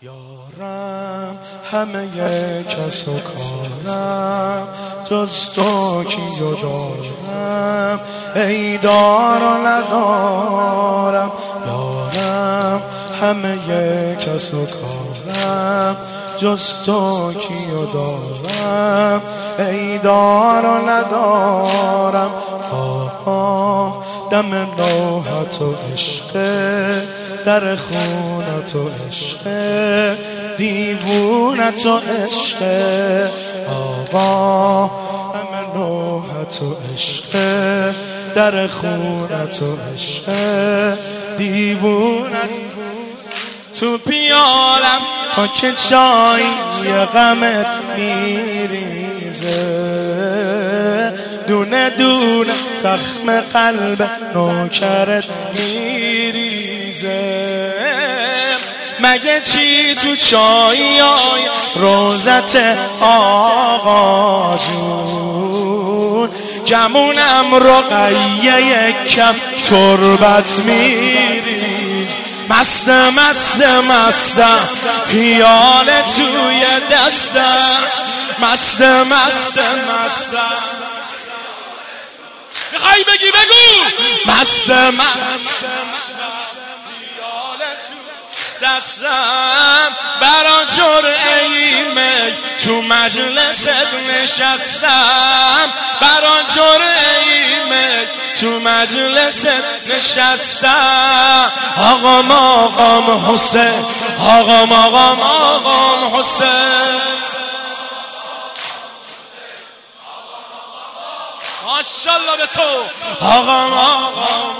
یارم همه کس و کارم جز تو کیو دارم ای دار و ندارم. یارم همه کس و کارم جز تو کیو دارم ای دار و ندارم. آقا دم نوحت و عشقه در خونت و عشقه دیوونت و عشقه. آقا همه نوحت و عشقه در خونت و عشقه دیوونت تو پیالم تا که جایی غمت میریزه دونه دونه زخم قلب نوکرت میریزه. مگه چی تو چایی های روزت آقا جون گمونم رقیه یکم تربت میریز. مستم پیاله توی دستم مستم میخوای بگی بگو مستم پیاله توی دستم برا جرعه می تو مجلست نشستم برا جرعه می تو مجلس نشستم. آقام حسین آقام حسین ماشاءالله به تو آقام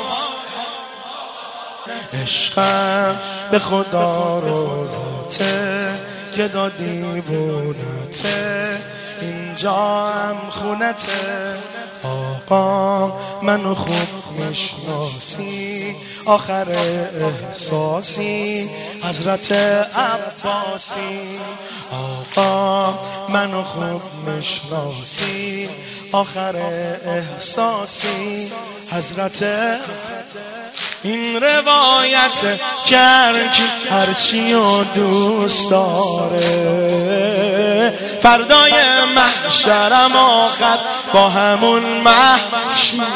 عشقم به خدا روزته که دادی بونته اینجا هم خونته. آقا منو خوب میشناسی آخر احساسی حضرت عباسی. آقا منو خوب میشناسی آخر احساسی حضرت. این روایت که هرچی و دوست داره فردای محشرم آخر با همون محشور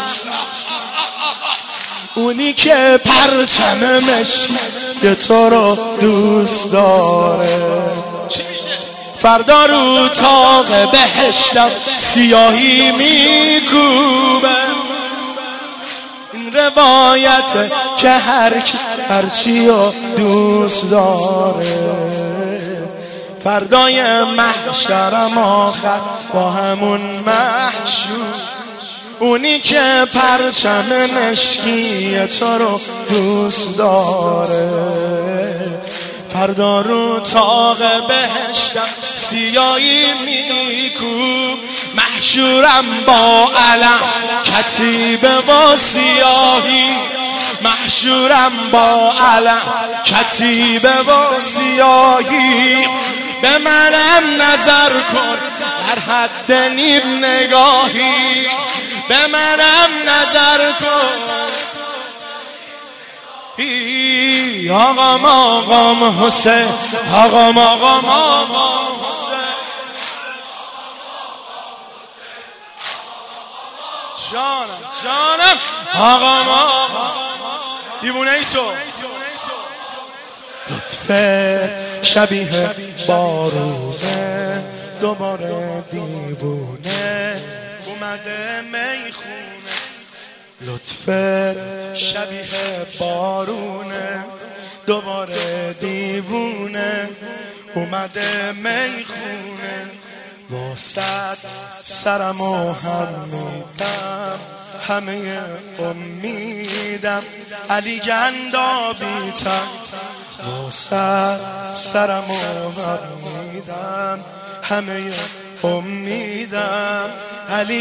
اونی که پرچم مشکی تو رو دوست داره فردا رو طاق بهشتم سیاهی میکوبه. این روایت که هرچی و دوست داره فردای محشرم آخر با همون محشور اونی که پرچم مشکی تو رو دوست داره فردا رو طاق بهشتم سیاهی میکوب. محشورم با علم کتیبه و سیاهی محشورم با علم کتیبه و سیاهی. به منم نظر کن در حد نیم نگاهی به منم نظر کن. آقام حسین آقام حسین جانم آقام دیوونه ای تو لطفت شبیه بارونه دوباره دیوونه اومده میخونه. لطفت شبیه بارونه دوباره دیوونه اومده میخونه. واسد سرمو هم میدم همه امیدم علی گندابیتم واسد سرمو هم میدم همه امیدم علی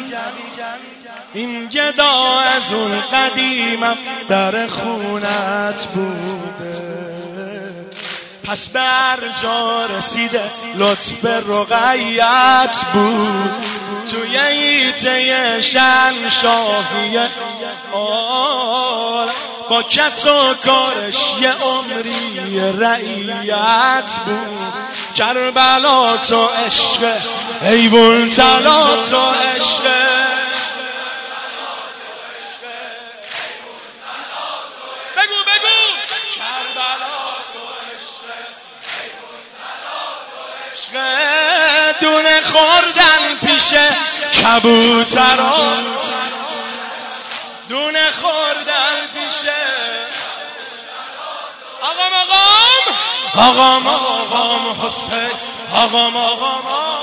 این گدا از اون قدیمم در خونت بوده پس بر جا رسیده لطف رقیت بود توی ایته شن شاهی با کس و کارش یه عمری رعیت بود. کربلا تو عشق، حیوان طلا تو عشق. بگو بگو کربلا تو عشق، حیوان طلا تو عشق. دونه خوردن پیش کبوترا، دونه خوردن پیشه آقام حسین، آقام